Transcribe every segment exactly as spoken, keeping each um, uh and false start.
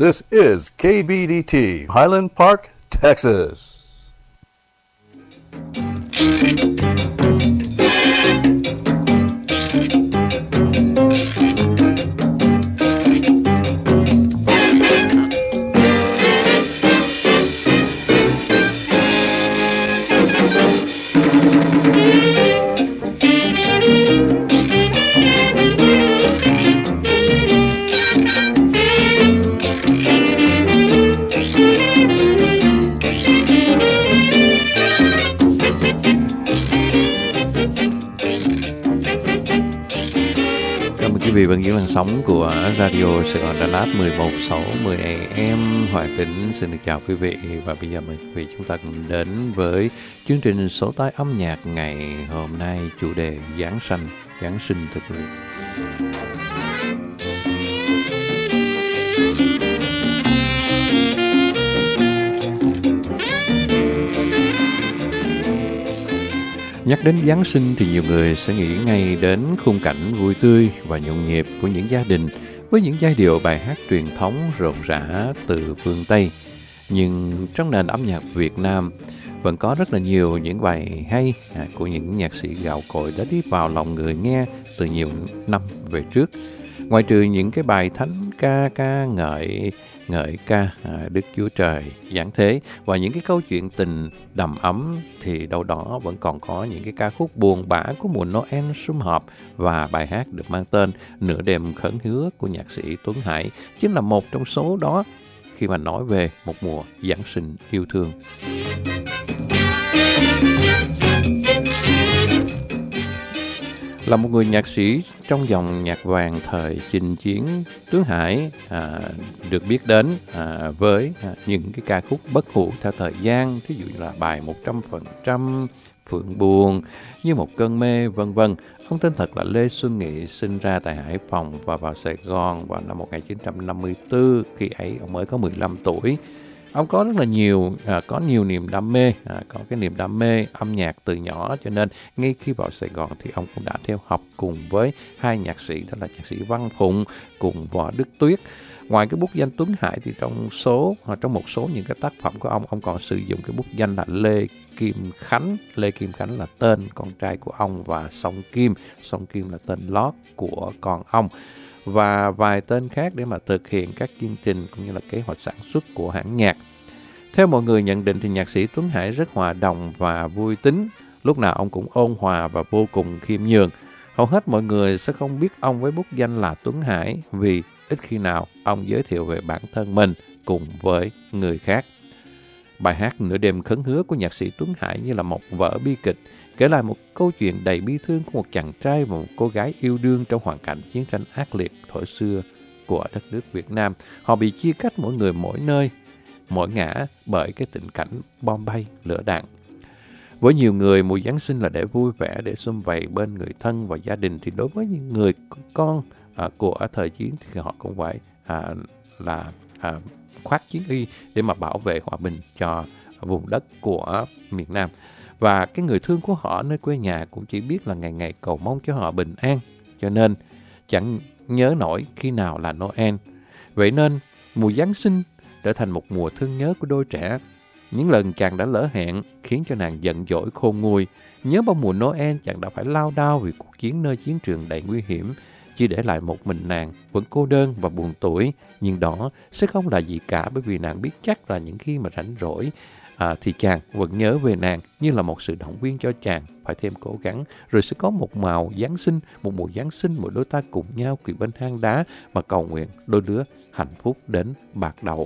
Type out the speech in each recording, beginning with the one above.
This is K B D T, Highland Park, Texas. Quý vị vẫn giữ làn sóng của Radio Sài Gòn Đà Lạt mười một sáu mươi A M. Hoàng Tĩnh xin được chào quý vị, và bây giờ mời quý vị chúng ta cùng đến với chương trình số tay âm nhạc ngày hôm nay, chủ đề Giáng sanh, Giáng sinh thưa quý vị. Nhắc đến Giáng sinh thì nhiều người sẽ nghĩ ngay đến khung cảnh vui tươi và nhộn nhịp của những gia đình với những giai điệu bài hát truyền thống rộn rã từ phương Tây. Nhưng trong nền âm nhạc Việt Nam vẫn có rất là nhiều những bài hay của những nhạc sĩ gạo cội đã đi vào lòng người nghe từ nhiều năm về trước. Ngoài trừ những cái bài thánh ca ca ngợi ngợi ca Đức Chúa Trời giáng thế và những cái câu chuyện tình đầm ấm, thì đâu đó vẫn còn có những cái ca khúc buồn bã của mùa Noel sum họp, và bài hát được mang tên Nửa đêm khấn hứa của nhạc sĩ Tuấn Hải chính là một trong số đó khi mà nói về một mùa Giáng sinh yêu thương. Là một người nhạc sĩ trong dòng nhạc vàng thời chinh chiến, Tuấn Hải à, được biết đến à, với à, những cái ca khúc bất hủ theo thời gian, ví dụ như là bài một trăm phần trăm, Phượng Buồn, Như một cơn mê, vân vân. Ông tên thật là Lê Xuân Nghị, sinh ra tại Hải Phòng và vào Sài Gòn vào năm một nghìn chín trăm năm mươi tư, khi ấy ông mới có mười lăm tuổi. Ông có rất là nhiều, à, có nhiều niềm đam mê, à, có cái niềm đam mê âm nhạc từ nhỏ, cho nên ngay khi vào Sài Gòn thì ông cũng đã theo học cùng với hai nhạc sĩ, đó là nhạc sĩ Văn Phụng cùng Võ Đức Tuyết. Ngoài cái bút danh Tuấn Hải thì trong số, hoặc trong một số những cái tác phẩm của ông, ông còn sử dụng cái bút danh là Lê Kim Khánh. Lê Kim Khánh là tên con trai của ông, và Song Kim, Song Kim là tên lót của con ông, và vài tên khác để mà thực hiện các chương trình cũng như là kế hoạch sản xuất của hãng nhạc. Theo mọi người nhận định thì nhạc sĩ Tuấn Hải rất hòa đồng và vui tính, lúc nào ông cũng ôn hòa và vô cùng khiêm nhường. Hầu hết mọi người sẽ không biết ông với bút danh là Tuấn Hải, vì ít khi nào ông giới thiệu về bản thân mình cùng với người khác. Bài hát Nửa đêm khấn hứa của nhạc sĩ Tuấn Hải như là một vở bi kịch, kể lại một câu chuyện đầy bi thương của một chàng trai và một cô gái yêu đương trong hoàn cảnh chiến tranh ác liệt thuở xưa của đất nước Việt Nam. Họ bị chia cách mỗi người mỗi nơi, mỗi ngã bởi cái tình cảnh bom bay, lửa đạn. Với nhiều người, mùa Giáng sinh là để vui vẻ, để sum vầy bên người thân và gia đình, thì đối với những người con à, của thời chiến thì họ cũng phải à, là à, khoác chiến y để mà bảo vệ hòa bình cho vùng đất của miền Nam. Và cái người thương của họ nơi quê nhà cũng chỉ biết là ngày ngày cầu mong cho họ bình an, cho nên chẳng nhớ nổi khi nào là Noel. Vậy nên mùa Giáng sinh trở thành một mùa thương nhớ của đôi trẻ. Những lần chàng đã lỡ hẹn khiến cho nàng giận dỗi khôn nguôi. Nhớ bao mùa Noel chàng đã phải lao đao vì cuộc chiến nơi chiến trường đầy nguy hiểm, chỉ để lại một mình nàng vẫn cô đơn và buồn tủi. Nhưng đó sẽ không là gì cả, bởi vì nàng biết chắc là những khi mà rảnh rỗi à, thì chàng vẫn nhớ về nàng, như là một sự động viên cho chàng phải thêm cố gắng. Rồi sẽ có một màu Giáng sinh, một mùa Giáng sinh, mỗi đôi ta cùng nhau quỳ bên hang đá mà cầu nguyện đôi đứa hạnh phúc đến bạc đầu.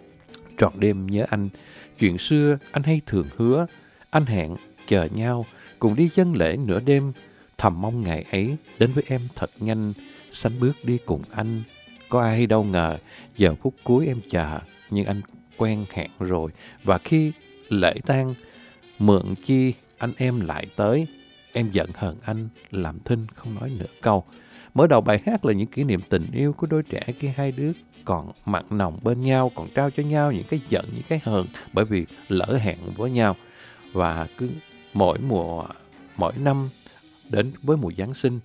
Trọn đêm nhớ anh, chuyện xưa anh hay thường hứa, anh hẹn chờ nhau cùng đi dâng lễ nửa đêm, thầm mong ngày ấy đến với em thật nhanh, sánh bước đi cùng anh. Có ai đâu ngờ giờ phút cuối em chờ, nhưng anh quen hẹn rồi, và khi lễ tang mượn chi anh em lại tới, em giận hờn anh làm thinh không nói nửa câu. Mở đầu bài hát là những kỷ niệm tình yêu của đôi trẻ khi hai đứa còn mặn nồng bên nhau, còn trao cho nhau những cái giận, những cái hờn bởi vì lỡ hẹn với nhau. Và cứ mỗi mùa, mỗi năm đến với mùa Giáng sinh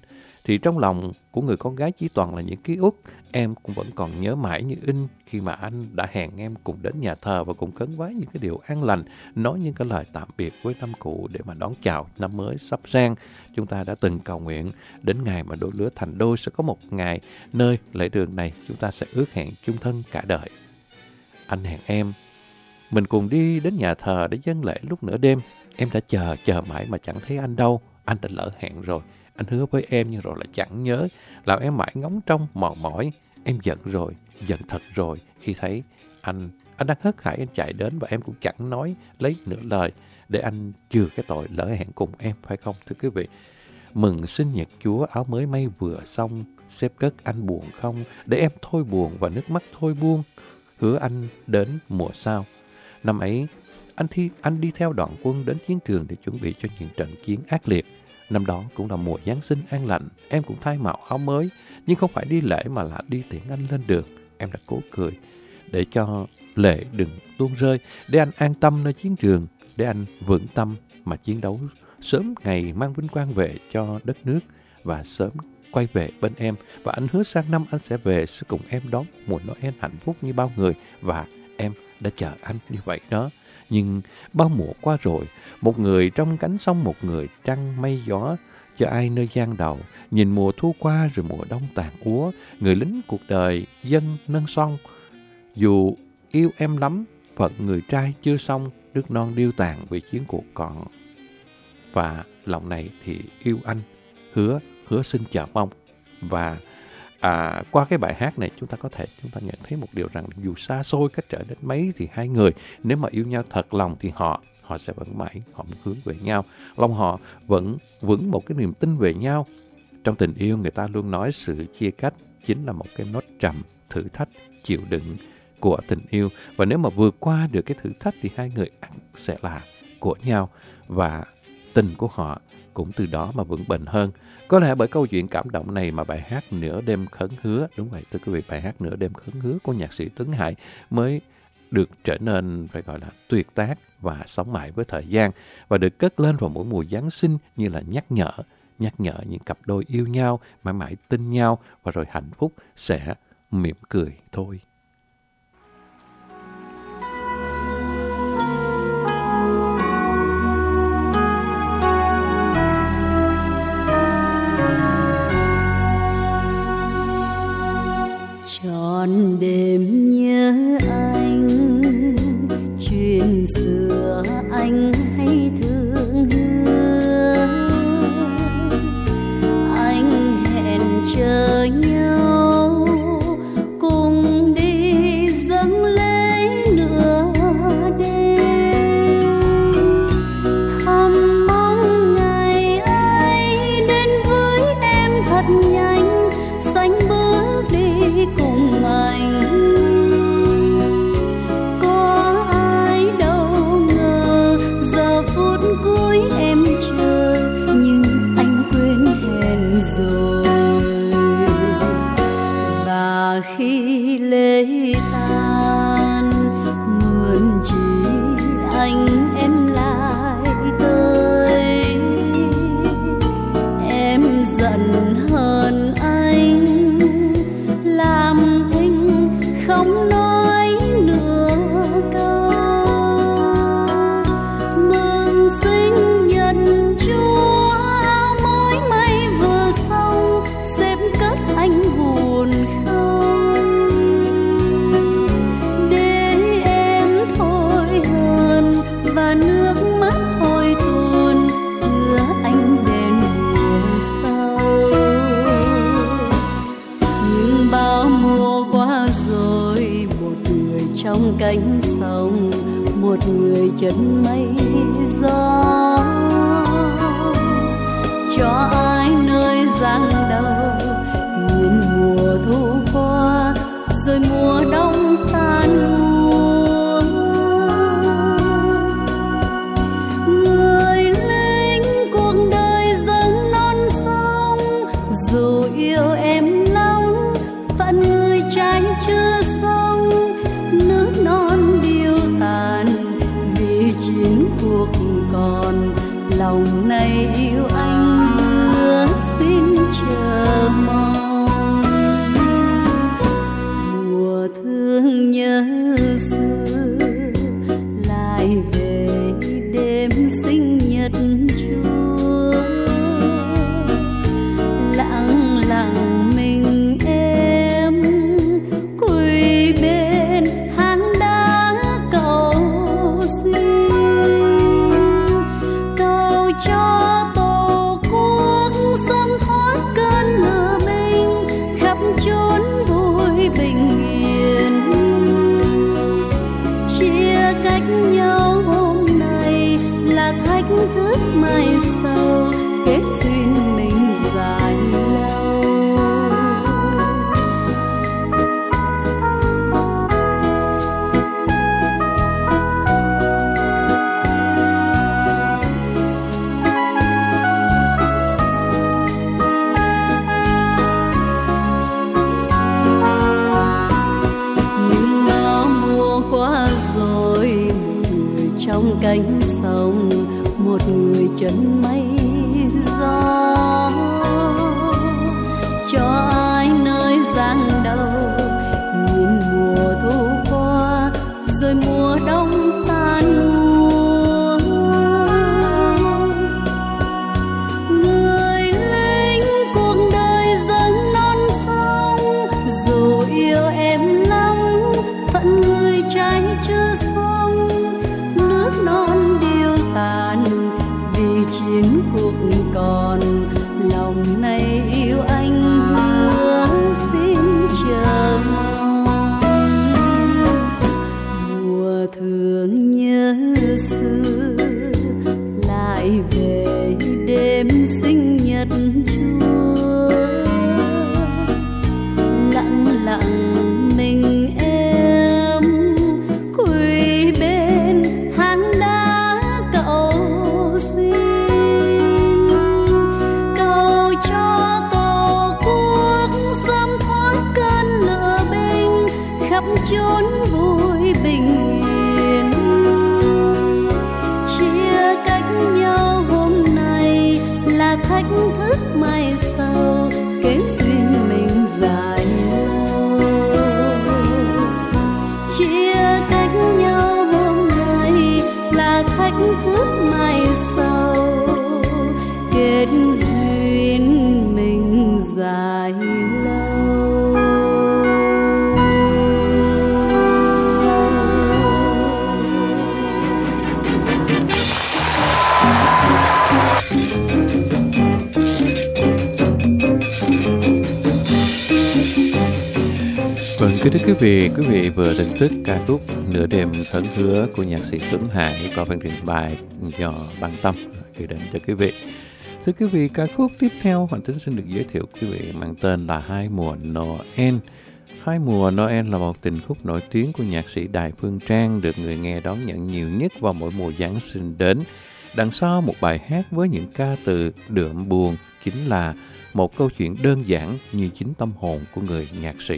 thì trong lòng của người con gái chỉ toàn là những ký ức. Em cũng vẫn còn nhớ mãi như in khi mà anh đã hẹn em cùng đến nhà thờ và cùng khấn vái những cái điều an lành, nói những cái lời tạm biệt với năm cũ để mà đón chào năm mới sắp sang. Chúng ta đã từng cầu nguyện đến ngày mà đôi lứa thành đôi sẽ có một ngày nơi lễ đường này chúng ta sẽ ước hẹn chung thân cả đời. Anh hẹn em, mình cùng đi đến nhà thờ để dâng lễ lúc nửa đêm. Em đã chờ, chờ mãi mà chẳng thấy anh đâu. Anh đã lỡ hẹn rồi. Anh hứa với em nhưng rồi lại chẳng nhớ, làm em mãi ngóng trông, mòn mỏi. Em giận rồi, giận thật rồi khi thấy anh, anh đang hớt hải anh chạy đến và em cũng chẳng nói lấy nửa lời để anh chừa cái tội lỡ hẹn cùng em, phải không thưa quý vị? Mừng sinh nhật Chúa, áo mới may vừa xong, xếp cất anh buồn không, để em thôi buồn và nước mắt thôi buông. Hứa anh đến mùa sau. Năm ấy, anh thi anh đi theo đoàn quân đến chiến trường để chuẩn bị cho những trận chiến ác liệt. Năm đó cũng là mùa Giáng sinh an lành, em cũng thay màu áo mới, nhưng không phải đi lễ mà là đi tiễn anh lên đường. Em đã cố cười để cho lệ đừng tuôn rơi, để anh an tâm nơi chiến trường, để anh vững tâm mà chiến đấu sớm ngày mang vinh quang về cho đất nước và sớm quay về bên em. Và anh hứa sang năm anh sẽ về sẽ cùng em đón mùa Noel hạnh phúc như bao người, và em đã chờ anh như vậy đó. Nhưng bao mùa qua rồi, một người trong cánh sông, một người trăng mây gió, cho ai nơi gian đầu. Nhìn mùa thu qua rồi mùa đông tàn úa, người lính cuộc đời dân nâng son. Dù yêu em lắm, phận người trai chưa xong, nước non điêu tàn vì chiến cuộc còn. Và lòng này thì yêu anh, hứa, hứa xin chờ mong. Và à, qua cái bài hát này chúng ta có thể chúng ta nhận thấy một điều rằng dù xa xôi cách trở đến mấy thì hai người nếu mà yêu nhau thật lòng thì họ họ sẽ vẫn mãi, họ hướng về nhau. Lòng họ vẫn vững một cái niềm tin về nhau. Trong tình yêu người ta luôn nói sự chia cách chính là một cái nốt trầm thử thách chịu đựng của tình yêu. Và nếu mà vượt qua được cái thử thách thì hai người sẽ là của nhau, và tình của họ cũng từ đó mà vững bền hơn. Có lẽ bởi câu chuyện cảm động này mà bài hát Nửa Đêm Khấn Hứa, đúng vậy thưa quý vị, bài hát Nửa Đêm Khấn Hứa của nhạc sĩ Tuấn Hải mới được trở nên phải gọi là tuyệt tác và sống mãi với thời gian, và được cất lên vào mỗi mùa Giáng sinh như là nhắc nhở, nhắc nhở những cặp đôi yêu nhau, mãi mãi tin nhau, và rồi hạnh phúc sẽ mỉm cười thôi. Trọn đêm nhớ anh, chuyện xưa anh hay thương hứa. Anh hẹn chờ nhau cùng đi dâng lễ nửa đêm, thầm mong ngày ấy đến với em thật nhanh, sánh bước đi cùng anh. Có ai đâu ngờ giờ phút cuối em chờ, nhưng anh quên hẹn rồi. Và khi lễ tàn muộn chỉ anh em lại tới, em giận hơn anh, làm thinh không nói nửa câu. Mừng sinh nhật Chúa, áo mới may vừa xong, xếp cất anh buồn không, để em thôi hờn và nước mắt thôi tuôn, hứa anh đến mùa sau. Nhưng bao mùa qua rồi, một người trong cánh sông, một người chân mây gió, cho ai nơi giang đầu. Nhìn mùa thu qua rồi mùa đông tan úa, người lính cuộc đời dâng non sông, dù yêu em lắm phận người trai chưa xong, nước non điêu tàn vì chiến cuộc còn. Lòng này yêu anh hứa xin chờ nhớ xưa lại về đêm sinh nhật Chúa, lặng lặng mình em quỳ bên hang đá cầu xin, cầu cho tổ quốc sớm thoát cơn lửa binh, khắp chốn vui bình yên. Chia cách nhau hôm nay là thách thức mai sau, kết duyên mình dài lâu. Nhưng bao mùa qua rồi, một người trong cánh sông, một người chân mây gió, cho ai nơi giang đầu nhìn mùa thu qua rồi mùa đông tan luôn. Người lính cuộc đời dâng non sông, dù yêu em lắm phận người trai chưa xong, nước non điêu tàn vì chiến cuộc còn, lòng này yêu anh hứa xin chờ mong. Mùa thương nhớ xưa lại về đêm sinh nhật Chúa, lặng lặng mình em quỳ bên hang đá cầu xin, cầu cho tổ quốc sớm thoát cơn lửa binh, khắp chốn vui bình yên. Chia cách nhau hôm nay là thách thức mai sau, kết duyên mình dài lâu. Chia cách nhau hôm nay là thách thức mai sau, kết duyên mình dài lâu. Vâng, kính thưa quý vị, quý vị vừa thưởng thức ca khúc Nửa đêm khấn hứa của nhạc sĩ Tuấn Hải qua phần trình bày do Băng Tâm gửi đến cho quý vị. Thưa quý vị, ca khúc tiếp theo Hoàng Tính xin được giới thiệu quý vị mang tên là Hai mùa Noel. Hai mùa Noel là một tình khúc nổi tiếng của nhạc sĩ Đài Phương Trang, được người nghe đón nhận nhiều nhất vào mỗi mùa Giáng sinh đến. Đằng sau một bài hát với những ca từ đượm buồn chính là một câu chuyện đơn giản như chính tâm hồn của người nhạc sĩ.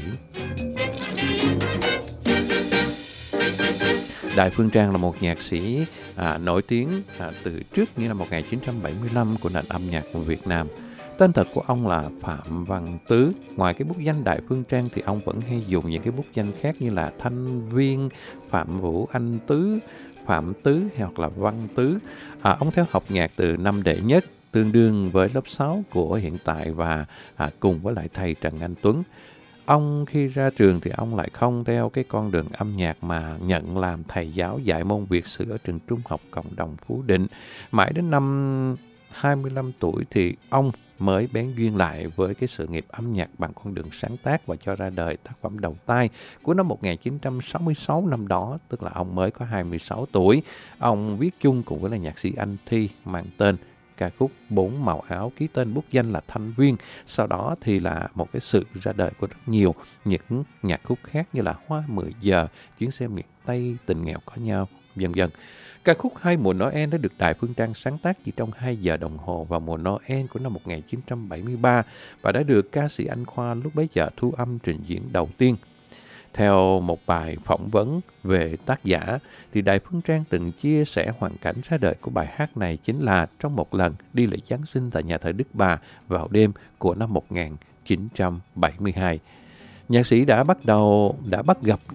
Đài Phương Trang là một nhạc sĩ à, nổi tiếng à, từ trước những năm một nghìn chín trăm bảy mươi lăm của nền âm nhạc của Việt Nam. Tên thật của ông là Phạm Văn Tứ. Ngoài cái bút danh Đại Phương Trang thì ông vẫn hay dùng những cái bút danh khác như là Thanh Viên, Phạm Vũ Anh Tứ, Phạm Tứ hoặc là Văn Tứ. À, ông theo học nhạc từ năm đệ nhất, tương đương với lớp sáu của hiện tại, và à, cùng với lại thầy Trần Anh Tuấn. Ông khi ra trường thì ông lại không theo cái con đường âm nhạc mà nhận làm thầy giáo dạy môn Việt sử ở trường trung học cộng đồng Phú Định. Mãi đến năm hai mươi lăm tuổi thì ông mới bén duyên lại với cái sự nghiệp âm nhạc bằng con đường sáng tác và cho ra đời tác phẩm đầu tay của năm một nghìn chín trăm sáu mươi sáu. Năm đó, tức là ông mới có hai mươi sáu tuổi. Ông viết chung cùng với là nhạc sĩ Anh Thi mang tên ca khúc Bốn Màu Áo, ký tên bút danh là Thanh Viên. Sau đó thì là một cái sự ra đời của rất nhiều những nhạc khúc khác như là Hoa mười giờ, Chuyến xe miền Tây, Tình nghèo có nhau, vân vân. Ca khúc Hai mùa Noel đã được Đài Phương Trang sáng tác chỉ trong hai giờ đồng hồ vào mùa Noel của năm một nghìn chín trăm bảy mươi ba và đã được ca sĩ Anh Khoa lúc bấy giờ thu âm trình diễn đầu tiên. Theo một bài phỏng vấn về tác giả, thì Đài Phương Trang từng chia sẻ hoàn cảnh ra đời của bài hát này chính là trong một lần đi lễ Giáng sinh tại nhà thờ Đức Bà vào đêm của năm một nghìn chín trăm bảy mươi hai. Nhạc sĩ đã bắt đầu đã bắt gặp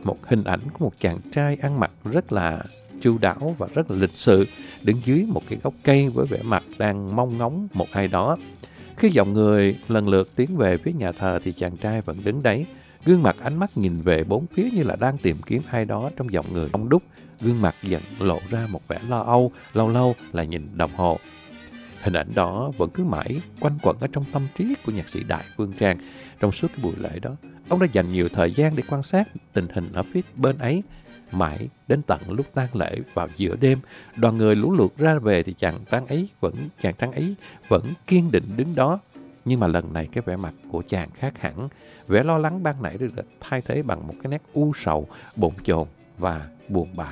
một hình ảnh của một chàng trai ăn mặc rất là chu đáo và rất là lịch sự, đứng dưới một cái gốc cây với vẻ mặt đang mong ngóng một ai đó. Khi dòng người lần lượt tiến về phía nhà thờ thì chàng trai vẫn đứng đấy, gương mặt ánh mắt nhìn về bốn phía như là đang tìm kiếm ai đó trong dòng người đông đúc. Gương mặt dần lộ ra một vẻ lo âu, lâu lâu là nhìn đồng hồ. Hình ảnh đó vẫn cứ mãi quanh quẩn ở trong tâm trí của nhạc sĩ Đại Phương Trang. Trong suốt cái buổi lễ đó, ông đã dành nhiều thời gian để quan sát tình hình ở phía bên ấy. Mãi đến tận lúc tang lễ vào giữa đêm, đoàn người lũ lượt ra về thì chàng trai ấy vẫn chàng trai ấy vẫn kiên định đứng đó. Nhưng mà lần này cái vẻ mặt của chàng khác hẳn. Vẻ lo lắng ban nãy được thay thế bằng một cái nét u sầu, bồn chồn và buồn bã.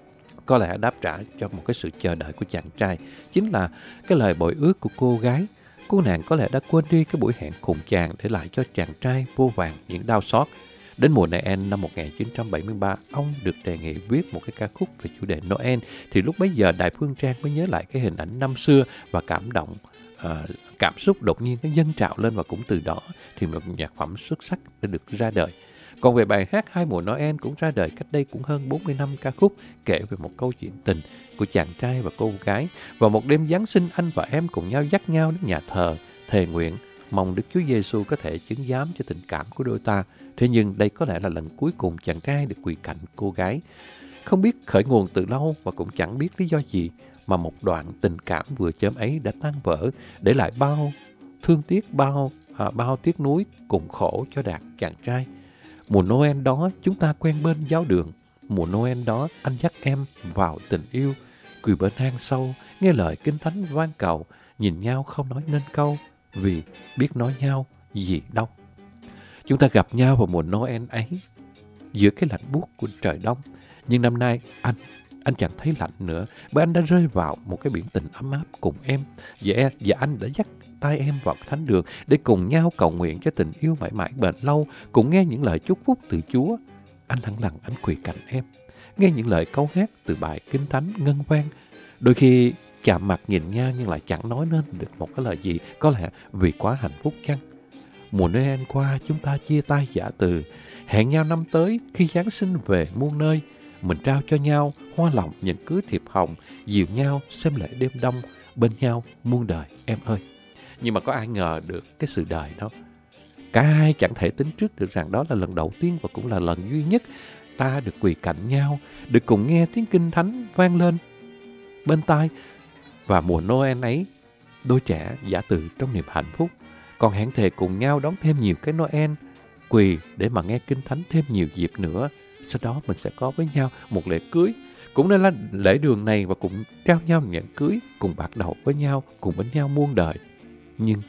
Có lẽ đáp trả cho một cái sự chờ đợi của chàng trai chính là cái lời bội ước của cô gái. Cô nàng có lẽ đã quên đi cái buổi hẹn cùng chàng, để lại cho chàng trai vô vàn những đau xót. Đến mùa Noel năm một nghìn chín trăm bảy mươi ba, ông được đề nghị viết một cái ca khúc về chủ đề Noel. Thì lúc bấy giờ Đại Phương Trang mới nhớ lại cái hình ảnh năm xưa và cảm động, à, cảm xúc đột nhiên nó dâng trào lên, và cũng từ đó thì một nhạc phẩm xuất sắc đã được ra đời. Còn về bài hát Hai Mùa Noel cũng ra đời cách đây cũng hơn bốn mươi năm, ca khúc kể về một câu chuyện tình của chàng trai và cô gái. Vào một đêm Giáng sinh, anh và em cùng nhau dắt nhau đến nhà thờ, thề nguyện mong Đức Chúa Giêsu có thể chứng giám cho tình cảm của đôi ta. Thế nhưng đây có lẽ là lần cuối cùng chàng trai được quỳ cạnh cô gái. Không biết khởi nguồn từ lâu và cũng chẳng biết lý do gì mà một đoạn tình cảm vừa chớm ấy đã tan vỡ, để lại bao thương tiếc, bao à, bao tiếc nuối cùng khổ cho Đạt chàng trai. Mùa Noel đó chúng ta quen bên giáo đường. Mùa Noel đó anh dắt em vào tình yêu, quỳ bên hang sâu, nghe lời kinh thánh van cầu, nhìn nhau không nói nên câu, vì biết nói nhau gì đâu. Chúng ta gặp nhau vào mùa Noel ấy, giữa cái lạnh buốt của trời đông. Nhưng năm nay anh anh chẳng thấy lạnh nữa, bởi anh đã rơi vào một cái biển tình ấm áp cùng em. Và, và anh đã dắt tay em vào thánh đường để cùng nhau cầu nguyện cho tình yêu mãi mãi bền lâu, cùng nghe những lời chúc phúc từ Chúa. Anh lặng lặng anh quỳ cạnh em, nghe những lời câu hát từ bài kinh thánh ngân vang. Đôi khi chạm mặt nhìn nhau nhưng lại chẳng nói nên được một cái lời gì, có lẽ vì quá hạnh phúc chăng. Mùa Noel qua chúng ta chia tay giả từ, hẹn nhau năm tới khi Giáng sinh về muôn nơi. Mình trao cho nhau hoa lòng những cưới thiệp hồng, dìu nhau xem lễ đêm đông, bên nhau muôn đời em ơi. Nhưng mà có ai ngờ được cái sự đời đó. Cả hai chẳng thể tính trước được rằng đó là lần đầu tiên và cũng là lần duy nhất ta được quỳ cạnh nhau, được cùng nghe tiếng kinh thánh vang lên bên tai. Và mùa Noel ấy, đôi trẻ giả từ trong niềm hạnh phúc, còn hẹn thề cùng nhau đón thêm nhiều cái Noel, quỳ để mà nghe kinh thánh thêm nhiều dịp nữa. Sau đó mình sẽ có với nhau một lễ cưới, cũng nên là lễ đường này, và cùng trao nhau nhẫn cưới, cùng bạc đầu với nhau, cùng bên nhau muôn đời. Nhưng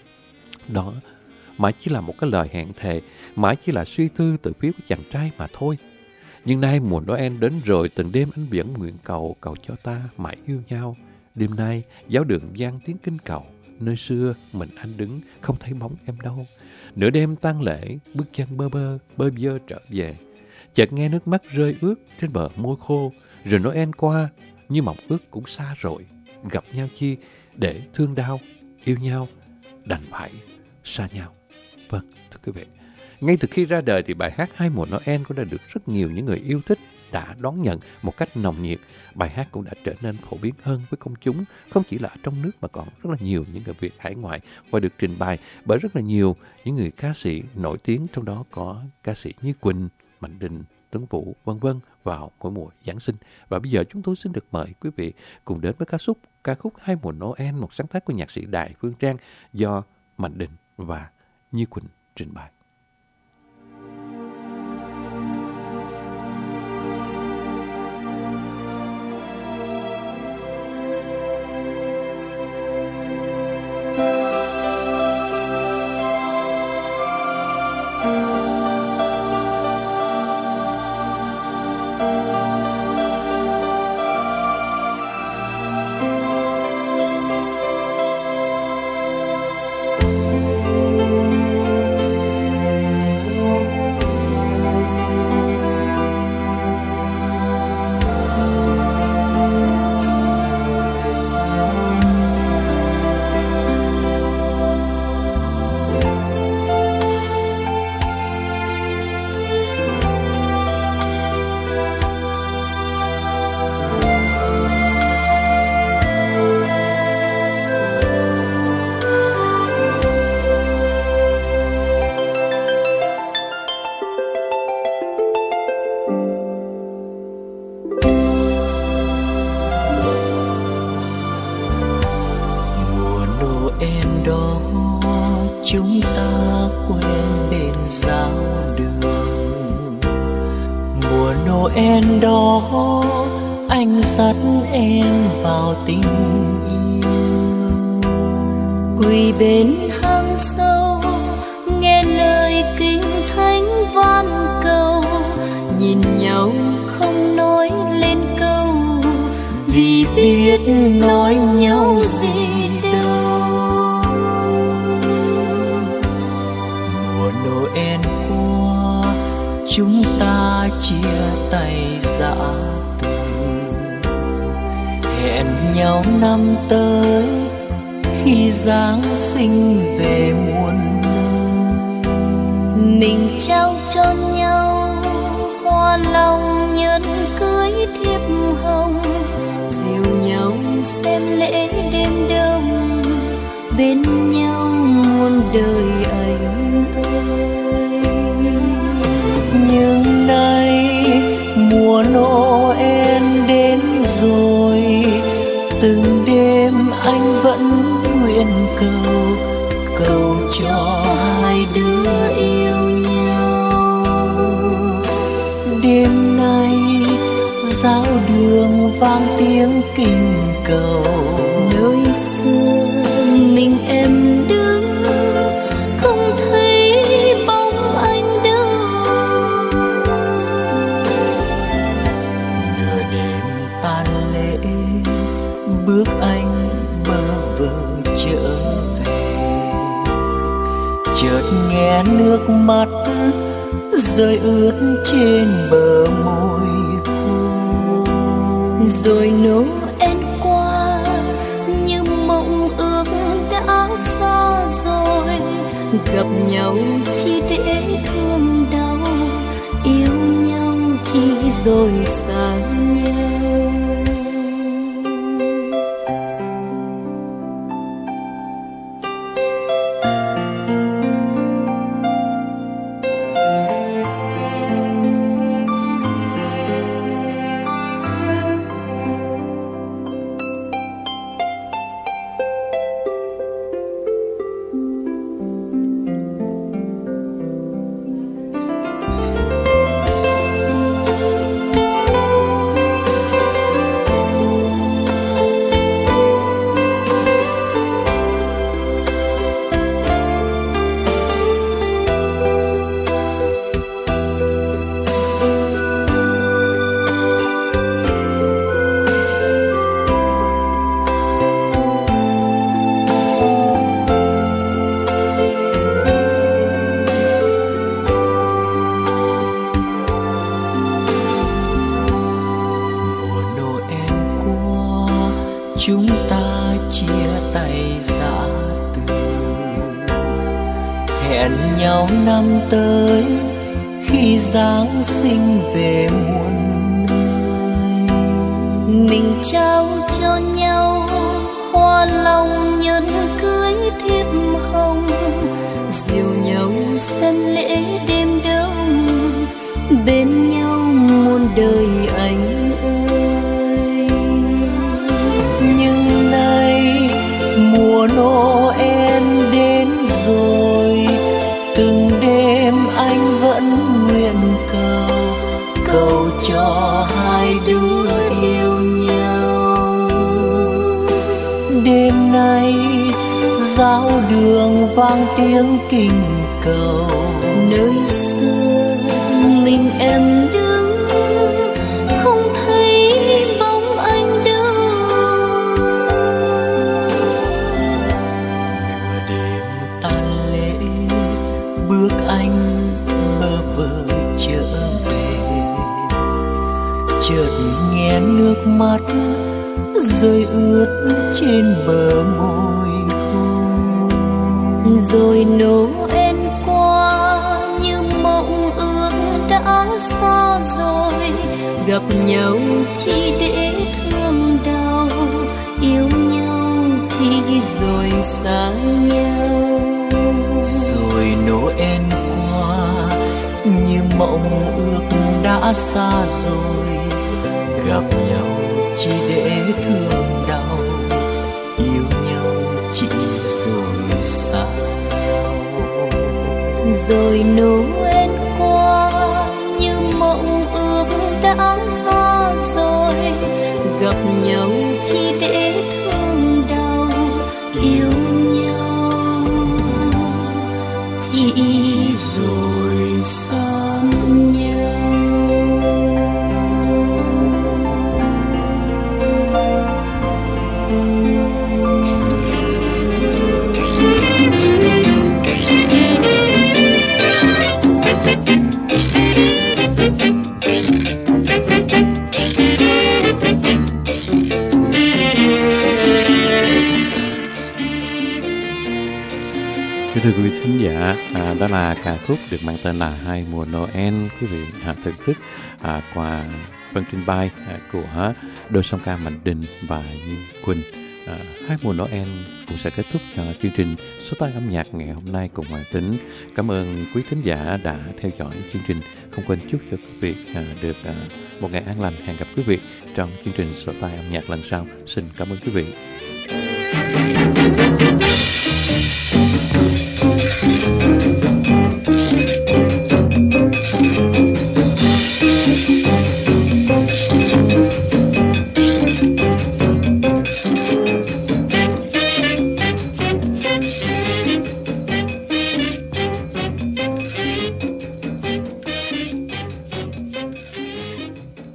đó mãi chỉ là một cái lời hẹn thề, mãi chỉ là suy tư từ phía của chàng trai mà thôi. Nhưng nay mùa Noel đến rồi, từng đêm anh vẫn nguyện cầu, cầu cho ta mãi yêu nhau. Đêm nay giáo đường vang tiếng kinh cầu, nơi xưa mình anh đứng không thấy bóng em đâu. Nửa đêm tang lễ, bước chân bơ bơ, bơ vơ trở về. Chợt nghe nước mắt rơi ướt trên bờ môi khô, rồi Noel qua, như mộng ước cũng xa rồi. Gặp nhau chi để thương đau, yêu nhau, đành phải xa nhau. Vâng, thưa quý vị, ngay từ khi ra đời thì bài hát Hai Mùa Noel cũng đã được rất nhiều những người yêu thích đã đón nhận một cách nồng nhiệt. Bài hát cũng đã trở nên phổ biến hơn với công chúng, không chỉ là ở trong nước mà còn rất là nhiều những người Việt hải ngoại, và được trình bày bởi rất là nhiều những người ca sĩ nổi tiếng, trong đó có ca sĩ như Quỳnh, Mạnh Định, Tuấn Vũ, vân vân vào mỗi mùa Giáng sinh. Và bây giờ chúng tôi xin được mời quý vị cùng đến với ca khúc ca khúc Hai Mùa Noel, một sáng tác của nhạc sĩ Đại Phương Trang do Mạnh Định và Như Quỳnh trình bày. Noel đó anh dắt em vào tình yêu. Quỳ bên hang sâu nghe lời kinh thánh van cầu, nhìn nhau không nói lên câu, vì biết nói nhau gì đâu. Mùa Noel qua chúng ta chia tay dã từ, hẹn nhau năm tới khi Giáng sinh về muôn nơi. Mình trao cho nhau hoa lòng nhân cưới thiệp hồng, dìu nhau xem lễ đêm đông, bên nhau muôn đời anh ơi. Nhưng nay mùa Noel đến rồi, từng đêm anh vẫn nguyện cầu, cầu cho hai đứa yêu nhau. Đêm nay giáo đường vang tiếng kinh cầu, nơi xưa mình em đứng không thấy bóng anh đâu. Nửa đêm tan lễ bước anh bơ vơ trở về, chợt nghe nước mắt rơi ướt trên bờ môi khô. Rồi Noel qua như mộng ước đã xa rồi, gặp nhau chỉ để thương đau, yêu nhau chỉ rồi xa nhau. Chúng ta chia tay dã từ, hẹn nhau năm tới khi Giáng sinh về muôn nơi. Mình trao cho nhau hoa lòng nhân cưới thiệp hồng, dìu nhau xem lễ đêm đông, bên nhau muôn đời anh ơi. Nhưng nay mùa Noel đến rồi, từng đêm anh vẫn nguyện cầu, cầu cho hai đứa yêu nhau. Đêm nay giáo đường vang tiếng kinh cầu, nơi xưa mình em đứng không thấy bóng anh đâu. Nửa đêm tan lễ bước anh bơ vơ trở về, chợt nghe nước mắt rơi ướt trên bờ môi khô. Rồi Noel qua như mộng ước đã xa rồi, gặp nhau chỉ để thương đau, yêu nhau chỉ rồi xa nhau. Rồi Noel qua như mộng ước đã xa rồi, gặp nhau chỉ để thương đau, yêu nhau chỉ rồi xa nhau. Rồi Noel qua như mộng ước đã xa rồi, gặp nhau chỉ để thương đau yêu nhau, chỉ rồi xa nhau. Thưa quý vị thính giả, à, đó là ca khúc được mang tên là Hai Mùa Noel. Quý vị à, thưởng thức à, qua phần trình bày à, của đôi song ca Mạnh Đình và Như Quỳnh. À, Hai Mùa Noel cũng sẽ kết thúc cho chương trình Số Tay Âm Nhạc ngày hôm nay cùng Hoàng Tính. Cảm ơn quý thính giả đã theo dõi chương trình. Không quên chúc cho quý vị à, được à, một ngày an lành. Hẹn gặp quý vị trong chương trình Số Tay Âm Nhạc lần sau. Xin cảm ơn quý vị.